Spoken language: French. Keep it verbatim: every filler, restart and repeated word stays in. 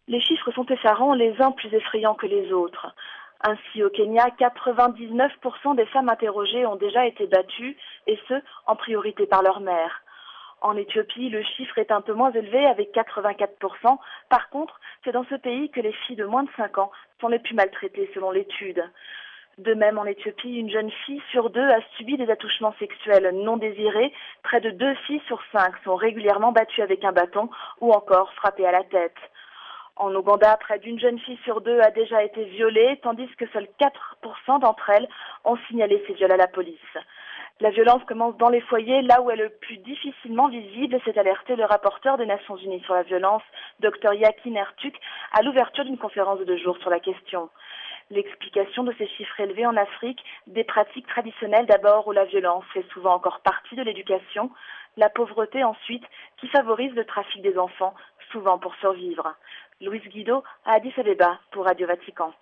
Les chiffres sont effarants, les uns plus effrayants que les autres. Ainsi, au Kenya, quatre-vingt-dix-neuf pour cent des femmes interrogées ont déjà été battues, et ce, en priorité par leur mère. En Éthiopie, le chiffre est un peu moins élevé, avec quatre-vingt-quatre pour cent. Par contre, c'est dans ce pays que les filles de moins de cinq ans sont les plus maltraitées selon l'étude. De même, en Éthiopie, une jeune fille sur deux a subi des attouchements sexuels non désirés. Près de deux filles sur cinq sont régulièrement battues avec un bâton ou encore frappées à la tête. En Ouganda, près d'une jeune fille sur deux a déjà été violée, tandis que seuls quatre pour cent d'entre elles ont signalé ces viols à la police. La violence commence dans les foyers, là où elle est le plus difficilement visible, s'est alerté le rapporteur des Nations Unies sur la violence, Dr Yakin Ertuk, à l'ouverture d'une conférence de deux jours sur la question. L'explication de ces chiffres élevés en Afrique, des pratiques traditionnelles d'abord où la violence fait souvent encore partie de l'éducation, la pauvreté ensuite qui favorise le trafic des enfants, souvent pour survivre. Louise Guido à Addis Abeba pour Radio Vatican.